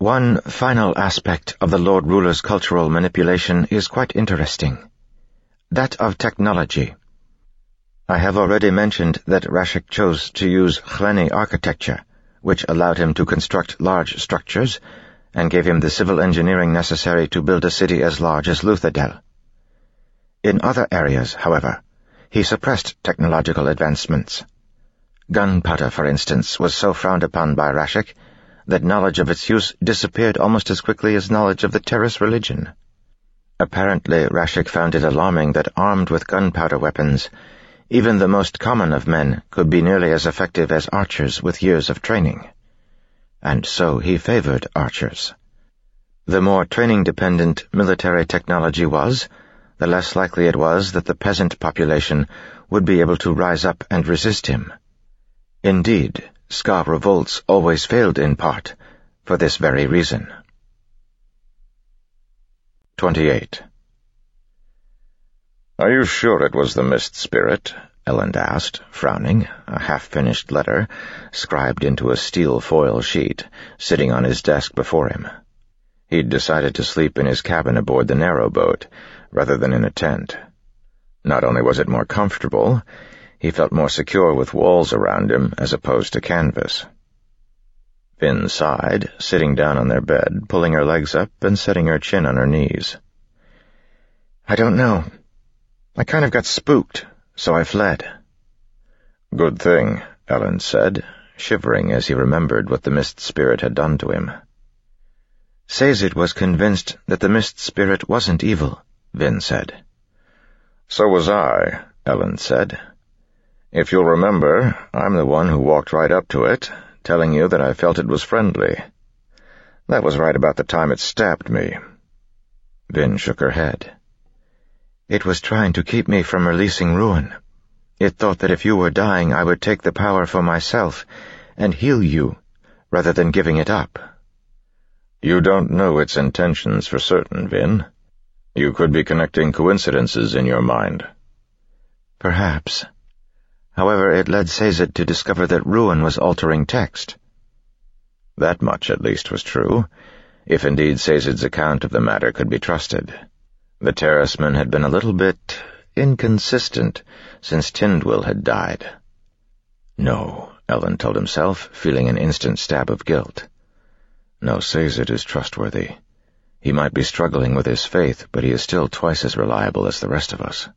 One final aspect of the Lord Ruler's cultural manipulation is quite interesting. That of technology. I have already mentioned that Rashek chose to use Hleni architecture, which allowed him to construct large structures and gave him the civil engineering necessary to build a city as large as Luthadel. In other areas, however, he suppressed technological advancements. Gunpowder, for instance, was so frowned upon by Rashek that knowledge of its use disappeared almost as quickly as knowledge of the Terris religion. Apparently, Rashek found it alarming that armed with gunpowder weapons, even the most common of men could be nearly as effective as archers with years of training. And so he favored archers. The more training-dependent military technology was, the less likely it was that the peasant population would be able to rise up and resist him. Indeed, Ska revolts always failed in part for this very reason. 28. "Are you sure it was the Mist Spirit?" Elend asked, frowning, a half-finished letter, scribed into a steel foil sheet, sitting on his desk before him. He'd decided to sleep in his cabin aboard the narrowboat, rather than in a tent. Not only was it more comfortable, he felt more secure with walls around him as opposed to canvas. Vin sighed, sitting down on their bed, pulling her legs up and setting her chin on her knees. "I don't know. I kind of got spooked, so I fled." "Good thing," Elend said, shivering as he remembered what the Mist Spirit had done to him. "Sazed was convinced that the Mist Spirit wasn't evil," Vin said. "So was I," Elend said. "If you'll remember, I'm the one who walked right up to it, telling you that I felt it was friendly. That was right about the time it stabbed me." Vin shook her head. "It was trying to keep me from releasing Ruin. It thought that if you were dying, I would take the power for myself and heal you, rather than giving it up." "You don't know its intentions for certain, Vin. You could be connecting coincidences in your mind." "Perhaps. However, it led Sazed to discover that Ruin was altering text." That much, at least, was true, if indeed Sazed's account of the matter could be trusted. The Terrisman had been a little bit inconsistent since Tindwyl had died. No, Elend told himself, feeling an instant stab of guilt. No, Sazed is trustworthy. He might be struggling with his faith, but he is still twice as reliable as the rest of us.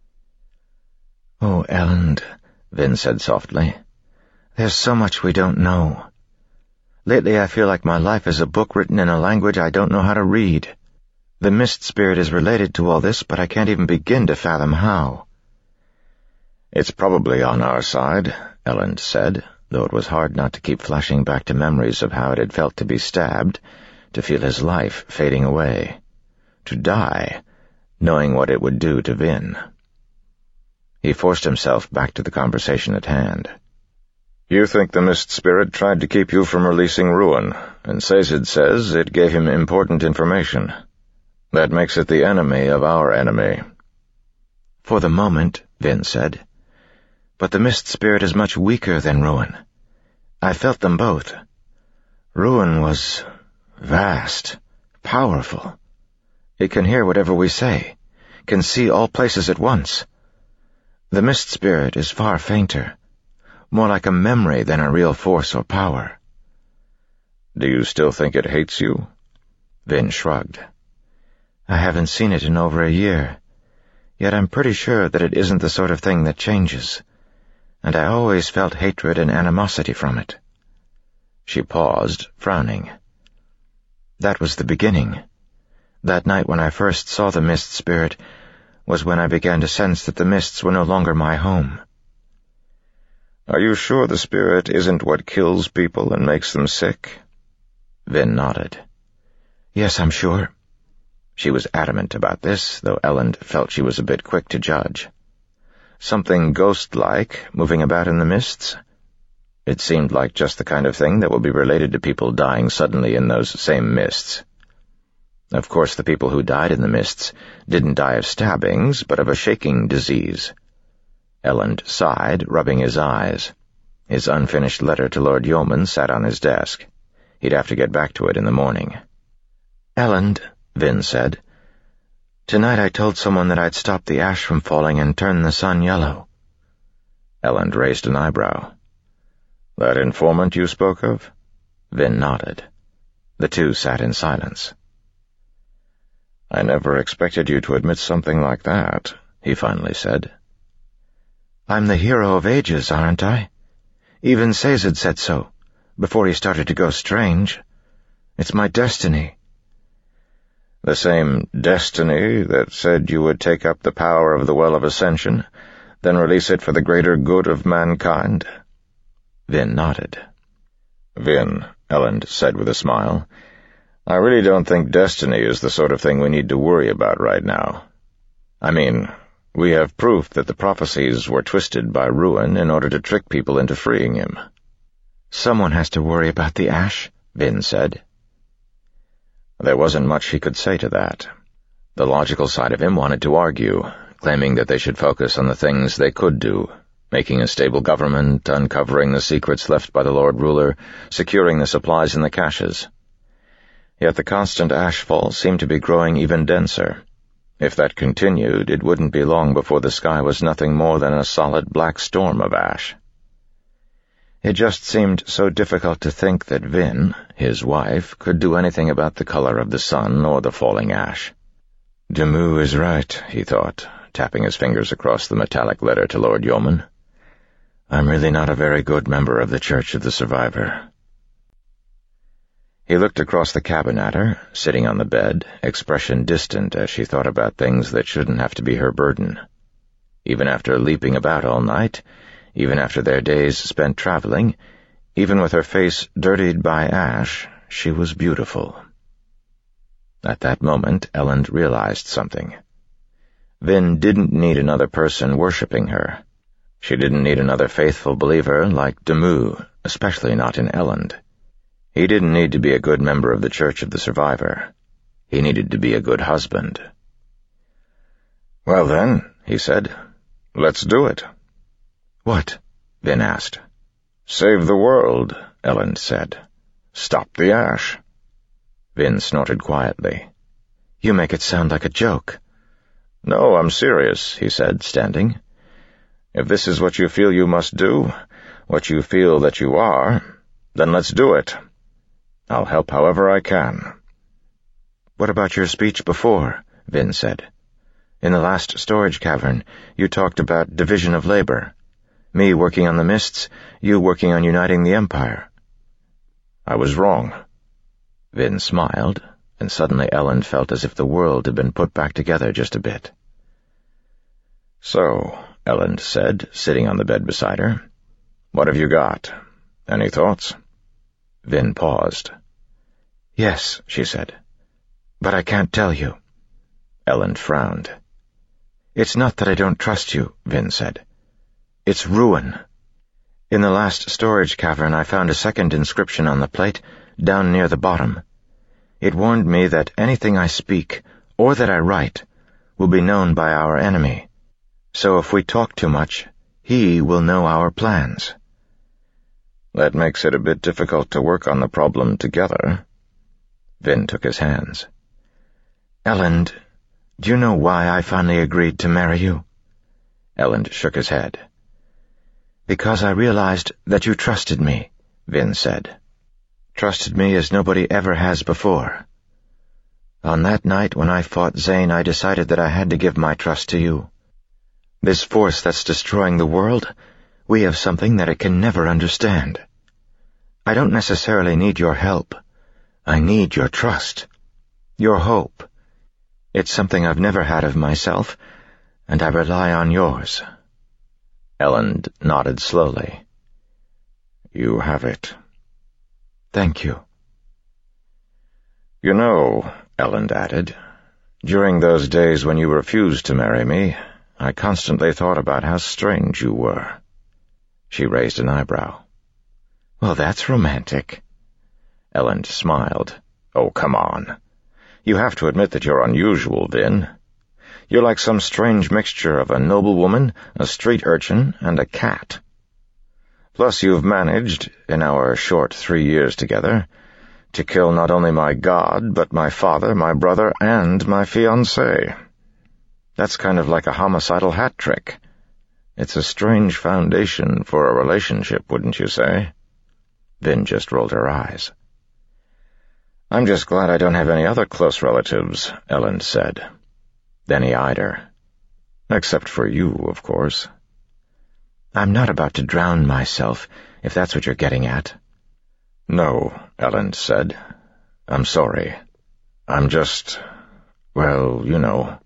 "Oh, Elend," Vin said softly, "there's so much we don't know. Lately I feel like my life is a book written in a language I don't know how to read. The Mist Spirit is related to all this, but I can't even begin to fathom how." "It's probably on our side," Elend said, though it was hard not to keep flashing back to memories of how it had felt to be stabbed, to feel his life fading away, to die, knowing what it would do to Vin. He forced himself back to the conversation at hand. "You think the Mist Spirit tried to keep you from releasing Ruin, and Sazed says it gave him important information. That makes it the enemy of our enemy." "For the moment," Vin said. "But the Mist Spirit is much weaker than Ruin. I felt them both. Ruin was vast, powerful. It can hear whatever we say, can see all places at once. The Mist Spirit is far fainter, more like a memory than a real force or power." "Do you still think it hates you?" Vin shrugged. "I haven't seen it in over a year, yet I'm pretty sure that it isn't the sort of thing that changes, and I always felt hatred and animosity from it." She paused, frowning. "That was the beginning. That night when I first saw the Mist Spirit was when I began to sense that the mists were no longer my home." "Are you sure the spirit isn't what kills people and makes them sick?" Vin nodded. "Yes, I'm sure." She was adamant about this, though Elend felt she was a bit quick to judge. "Something ghost-like, moving about in the mists?" It seemed like just the kind of thing that would be related to people dying suddenly in those same mists. Of course, the people who died in the mists didn't die of stabbings, but of a shaking disease. Elend sighed, rubbing his eyes. His unfinished letter to Lord Yeoman sat on his desk. He'd have to get back to it in the morning. "Elend," Vin said, "tonight I told someone that I'd stop the ash from falling and turn the sun yellow." Elend raised an eyebrow. "That informant you spoke of?" Vin nodded. The two sat in silence. "I never expected you to admit something like that," he finally said. "I'm the hero of ages, aren't I? Even Sazed said so, before he started to go strange. It's my destiny." "The same destiny that said you would take up the power of the Well of Ascension, then release it for the greater good of mankind?" Vin nodded. "Vin," Elend said with a smile, "I really don't think destiny is the sort of thing we need to worry about right now. I mean, we have proof that the prophecies were twisted by Ruin in order to trick people into freeing him." "Someone has to worry about the ash," Vin said. There wasn't much he could say to that. The logical side of him wanted to argue, claiming that they should focus on the things they could do, making a stable government, uncovering the secrets left by the Lord Ruler, securing the supplies in the caches. Yet the constant ashfall seemed to be growing even denser. If that continued, it wouldn't be long before the sky was nothing more than a solid black storm of ash. It just seemed so difficult to think that Vin, his wife, could do anything about the color of the sun or the falling ash. "Damu is right," he thought, tapping his fingers across the metallic letter to Lord Yeoman. "I'm really not a very good member of the Church of the Survivor." He looked across the cabin at her, sitting on the bed, expression distant as she thought about things that shouldn't have to be her burden. Even after leaping about all night, even after their days spent traveling, even with her face dirtied by ash, she was beautiful. At that moment, Elend realized something. Vin didn't need another person worshipping her. She didn't need another faithful believer like Damu, especially not in Elend. He didn't need to be a good member of the Church of the Survivor. He needed to be a good husband. "Well then," he said, "let's do it." "What?" Vin asked. "Save the world," Elend said. "Stop the ash." Vin snorted quietly. "You make it sound like a joke." "No, I'm serious," he said, standing. "If this is what you feel you must do, what you feel that you are, then let's do it. I'll help however I can." "What about your speech before?" Vin said. "In the last storage cavern, you talked about division of labor. Me working on the mists, you working on uniting the Empire." "I was wrong." Vin smiled, and suddenly Elend felt as if the world had been put back together just a bit. "So," Elend said, sitting on the bed beside her, "what have you got? Any thoughts?" Vin paused. "Yes," she said, "but I can't tell you." Elend frowned. "It's not that I don't trust you," Vin said. "It's Ruin. In the last storage cavern I found a second inscription on the plate, down near the bottom. It warned me that anything I speak, or that I write, will be known by our enemy. So if we talk too much, he will know our plans." "That makes it a bit difficult to work on the problem together." Vin took his hands. "Elend, do you know why I finally agreed to marry you?" Elend shook his head. "Because I realized that you trusted me," Vin said. "Trusted me as nobody ever has before. On that night when I fought Zane, I decided that I had to give my trust to you. This force that's destroying the world, we have something that it can never understand. I don't necessarily need your help. I need your trust, your hope. It's something I've never had of myself, and I rely on yours." Elend nodded slowly. "You have it." "Thank you." "You know," Elend added, "during those days when you refused to marry me, I constantly thought about how strange you were." She raised an eyebrow. "Well, that's romantic." Elend smiled. "Oh, come on. You have to admit that you're unusual, Vin. You're like some strange mixture of a noblewoman, a street urchin, and a cat. Plus you've managed, in our short 3 years together, To kill not only my god, but my father, my brother, and my fiancée. That's kind of like a homicidal hat trick. It's a strange foundation for a relationship, wouldn't you say? Vin just rolled her eyes. I'm just glad I don't have any other close relatives, Elend said. Then he eyed her. Except for you, of course. I'm not about to drown myself, if that's what you're getting at. No, Elend said. I'm sorry. I'm just... well, you know.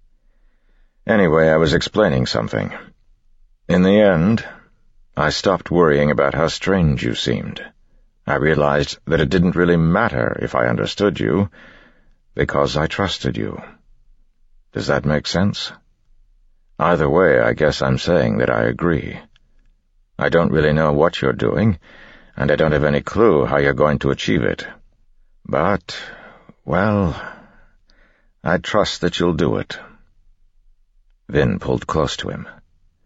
Anyway, I was explaining something. In the end, I stopped worrying about how strange you seemed. I realized that it didn't really matter if I understood you, because I trusted you. Does that make sense? Either way, I guess I'm saying that I agree. I don't really know what you're doing, and I don't have any clue how you're going to achieve it. But, well, I trust that you'll do it. Vin pulled close to him.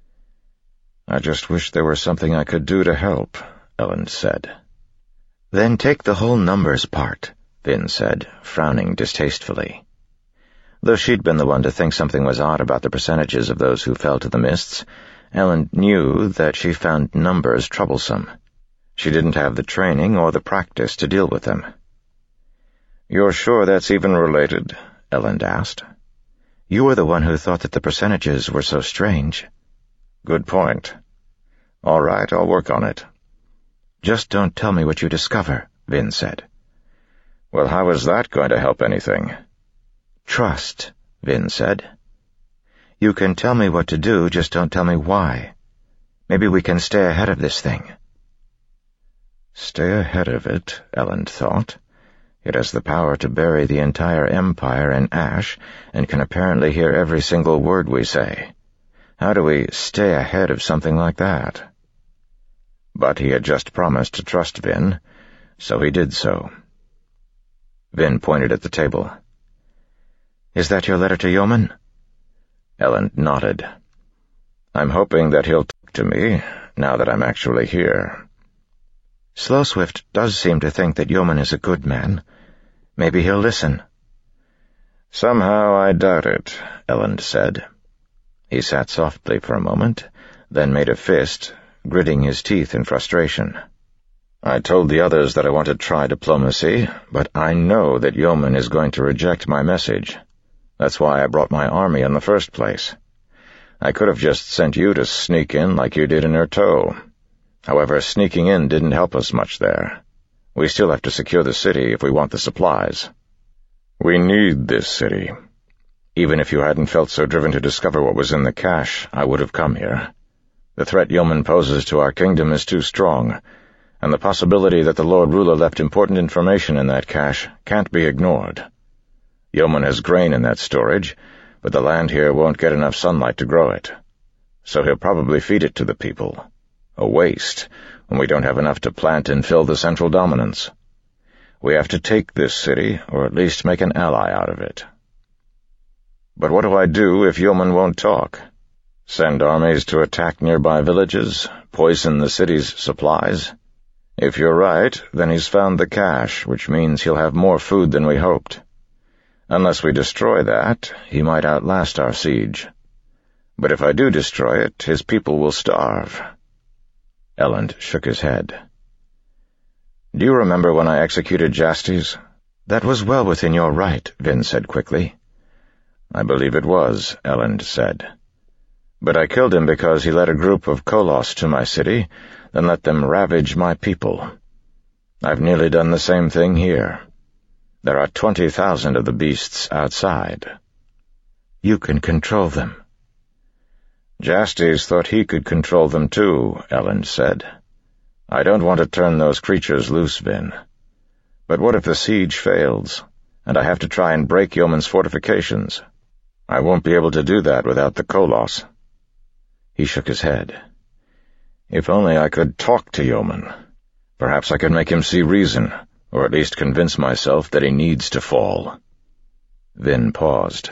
I just wish there was something I could do to help, Elend said. Then take the whole numbers part, Vin said, frowning distastefully. Though she'd been the one to think something was odd about the percentages of those who fell to the mists, Elend knew that she found numbers troublesome. She didn't have the training or the practice to deal with them. You're sure that's even related? Elend asked. You were the one who thought that the percentages were so strange. Good point. All right, I'll work on it. Just don't tell me what you discover, Vin said. Well, how is that going to help anything? Trust, Vin said. You can tell me what to do, just don't tell me why. Maybe we can stay ahead of this thing. Stay ahead of it, Elend thought. It has the power to bury the entire empire in ash, and can apparently hear every single word we say. How do we stay ahead of something like that? But he had just promised to trust Vin, so he did so. Vin pointed at the table. Is that your letter to Yeoman? Elend nodded. I'm hoping that he'll talk to me, now that I'm actually here. Slowswift does seem to think that Yeoman is a good man. Maybe he'll listen. Somehow I doubt it, Elend said. He sat softly for a moment, then made a fist, gritting his teeth in frustration. I told the others that I want to try diplomacy, but I know that Yeoman is going to reject my message. That's why I brought my army in the first place. I could have just sent you to sneak in like you did in Erto. However, sneaking in didn't help us much there. We still have to secure the city if we want the supplies. We need this city. Even if you hadn't felt so driven to discover what was in the cache, I would have come here. The threat Yeoman poses to our kingdom is too strong, and the possibility that the Lord Ruler left important information in that cache can't be ignored. Yeoman has grain in that storage, but the land here won't get enough sunlight to grow it. So he'll probably feed it to the people. A waste, when we don't have enough to plant and fill the central dominance. We have to take this city, or at least make an ally out of it. But what do I do if Yeoman won't talk? Send armies to attack nearby villages, poison the city's supplies? If you're right, then he's found the cache, which means he'll have more food than we hoped. Unless we destroy that, he might outlast our siege. But if I do destroy it, his people will starve. Elend shook his head. Do you remember when I executed Jastes? That was well within your right, Vin said quickly. I believe it was, Elend said. But I killed him because he led a group of Kolos to my city, then let them ravage my people. I've nearly done the same thing here. There are 20,000 of the beasts outside. You can control them. Jastes thought he could control them too, Elend said. I don't want to turn those creatures loose, Vin. But what if the siege fails, and I have to try and break Yeoman's fortifications? I won't be able to do that without the Kolos. He shook his head. If only I could talk to Yeoman. Perhaps I could make him see reason, or at least convince myself that he needs to fall. Vin paused.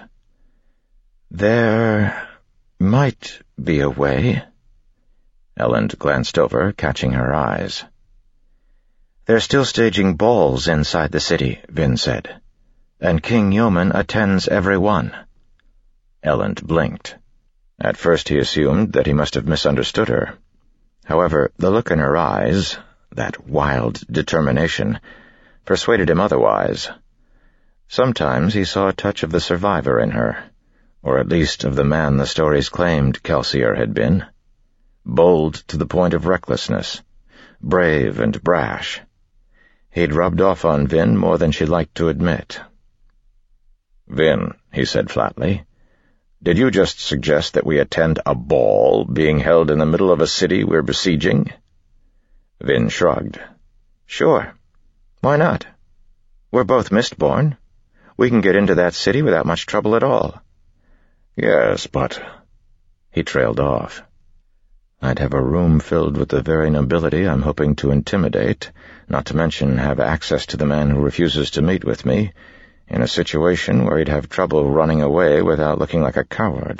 There might be a way. Elend glanced over, catching her eyes. "They're still staging balls inside the city," Vin said, "and King Yeoman attends every one." Elend blinked. At first he assumed that he must have misunderstood her. However, the look in her eyes, that wild determination, persuaded him otherwise. Sometimes he saw a touch of the survivor in her, or at least of the man the stories claimed Kelsier had been. Bold to the point of recklessness, brave and brash. He'd rubbed off on Vin more than she liked to admit. "Vin," he said flatly, "did you just suggest that we attend a ball being held in the middle of a city we're besieging?" Vin shrugged. "Sure. Why not? We're both Mistborn. We can get into that city without much trouble at all." "Yes, but—" He trailed off. "I'd have a room filled with the very nobility I'm hoping to intimidate, not to mention have access to the man who refuses to meet with me, in a situation where he'd have trouble running away without looking like a coward."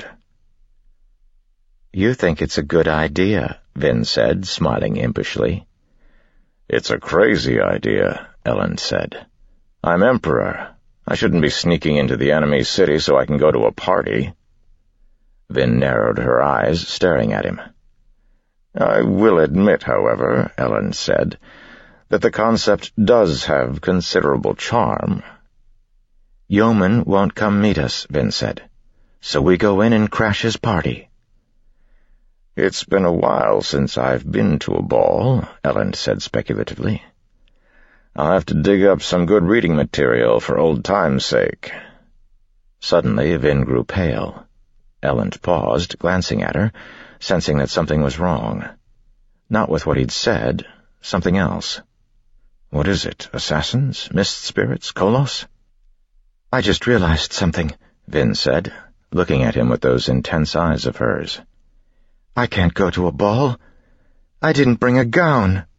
"You think it's a good idea," Vin said, smiling impishly. "It's a crazy idea," Elend said. "I'm Emperor. I shouldn't be sneaking into the enemy city so I can go to a party." Vin narrowed her eyes, staring at him. "I will admit, however," Elend said, "that the concept does have considerable charm." "Yeoman won't come meet us," Vin said, "so we go in and crash his party." "It's been a while since I've been to a ball," Elend said speculatively. "I'll have to dig up some good reading material for old time's sake." Suddenly Vin grew pale. Elend paused, glancing at her, sensing that something was wrong. Not with what he'd said, something else. "What is it? Assassins? Mist spirits? Kolos?" "I just realized something," Vin said, looking at him with those intense eyes of hers. "I can't go to a ball. I didn't bring a gown."